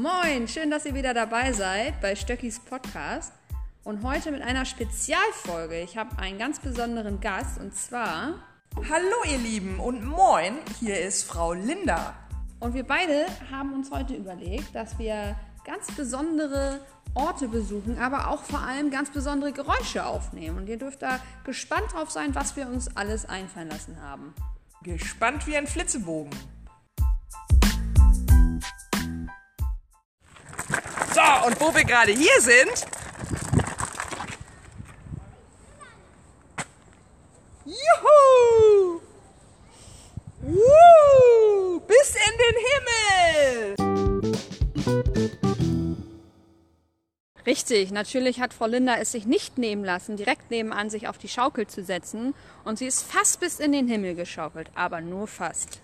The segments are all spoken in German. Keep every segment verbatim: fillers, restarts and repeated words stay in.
Moin, schön, dass ihr wieder dabei seid bei Stöckis Podcast und heute mit einer Spezialfolge. Ich habe einen ganz besonderen Gast und zwar... Hallo ihr Lieben und moin, hier ist Frau Linda. Und wir beide haben uns heute überlegt, dass wir ganz besondere Orte besuchen, aber auch vor allem ganz besondere Geräusche aufnehmen. Und ihr dürft da gespannt drauf sein, was wir uns alles einfallen lassen haben. Gespannt wie ein Flitzebogen. So, und wo wir gerade hier sind... Juhu! Woo! Bis in den Himmel! Richtig, natürlich hat Frau Linda es sich nicht nehmen lassen, direkt nebenan sich auf die Schaukel zu setzen. Und sie ist fast bis in den Himmel geschaukelt, aber nur fast.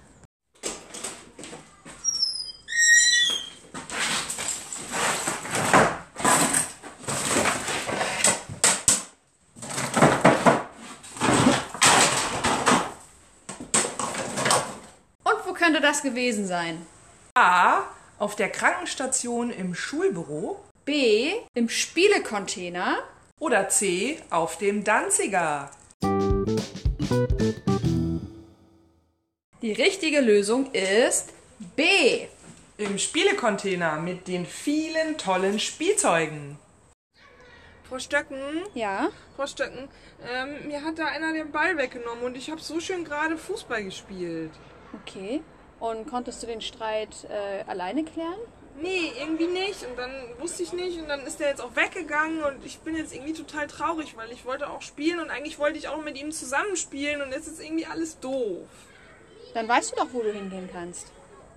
Könnte das gewesen sein? A. Auf der Krankenstation im Schulbüro. B. Im Spielecontainer. Oder C. Auf dem Danziger. Die richtige Lösung ist B. Im Spielecontainer mit den vielen tollen Spielzeugen. Frau Stöcken? Ja? Frau Stöcken, ähm, mir hat da einer den Ball weggenommen und ich habe so schön gerade Fußball gespielt. Okay. Und konntest du den Streit äh, alleine klären? Nee, irgendwie nicht. Und dann wusste ich nicht und dann ist der jetzt auch weggegangen und ich bin jetzt irgendwie total traurig, weil ich wollte auch spielen und eigentlich wollte ich auch mit ihm zusammenspielen und jetzt ist irgendwie alles doof. Dann weißt du doch, wo du hingehen kannst.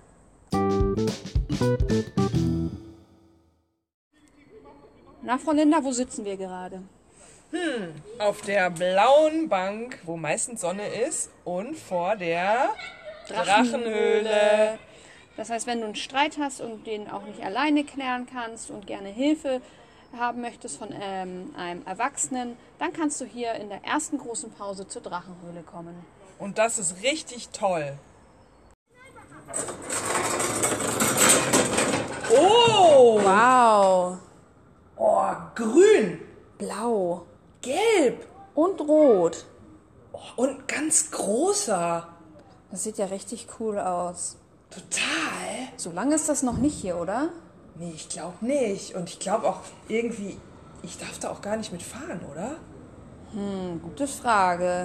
Na, Frau Linda, wo sitzen wir gerade? Hm, auf der blauen Bank, wo meistens Sonne ist und vor der... Drachenhöhle. Das heißt, wenn du einen Streit hast und den auch nicht alleine klären kannst und gerne Hilfe haben möchtest von ähm, einem Erwachsenen, dann kannst du hier in der ersten großen Pause zur Drachenhöhle kommen. Und das ist richtig toll. Oh! Wow! Oh, grün! Blau! Gelb! Und rot! Oh, und ganz großer! Das sieht ja richtig cool aus. Total. So lange ist das noch nicht hier, oder? Nee, ich glaube nicht. Und ich glaube auch irgendwie, ich darf da auch gar nicht mitfahren, oder? Hm, gute Frage.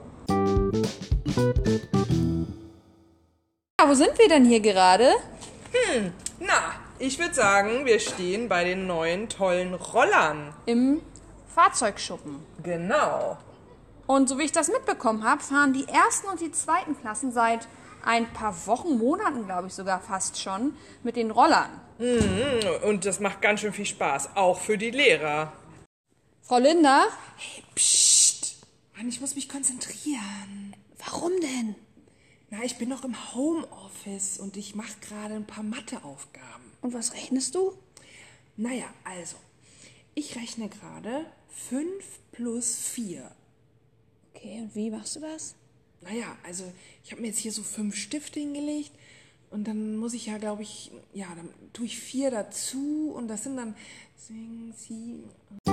Ja, wo sind wir denn hier gerade? Hm, na, ich würde sagen, wir stehen bei den neuen tollen Rollern. Im Fahrzeugschuppen. Genau. Und so wie ich das mitbekommen habe, fahren die ersten und die zweiten Klassen seit ein paar Wochen, Monaten, glaube ich sogar fast schon, mit den Rollern. Mhm, und das macht ganz schön viel Spaß, auch für die Lehrer. Frau Linda? Hey, psst. Mann, ich muss mich konzentrieren. Warum denn? Na, ich bin noch im Homeoffice und ich mache gerade ein paar Matheaufgaben. Und was rechnest du? Naja, also, ich rechne gerade fünf plus vier. Okay, und wie machst du das? Naja, also ich habe mir jetzt hier so fünf Stifte hingelegt und dann muss ich ja, glaube ich, ja, dann tue ich vier dazu und das sind dann sechs, sieben.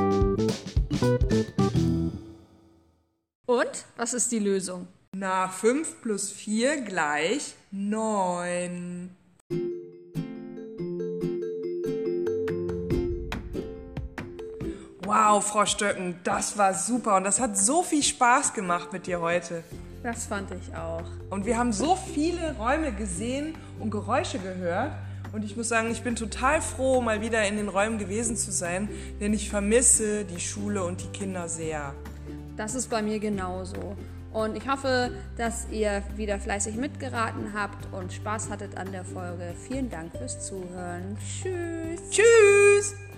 Und? Was ist die Lösung? Na, fünf plus vier gleich neun. Wow, Frau Stöcken, das war super und das hat so viel Spaß gemacht mit dir heute. Das fand ich auch. Und wir haben so viele Räume gesehen und Geräusche gehört. Und ich muss sagen, ich bin total froh, mal wieder in den Räumen gewesen zu sein, denn ich vermisse die Schule und die Kinder sehr. Das ist bei mir genauso. Und ich hoffe, dass ihr wieder fleißig mitgeraten habt und Spaß hattet an der Folge. Vielen Dank fürs Zuhören. Tschüss. Tschüss.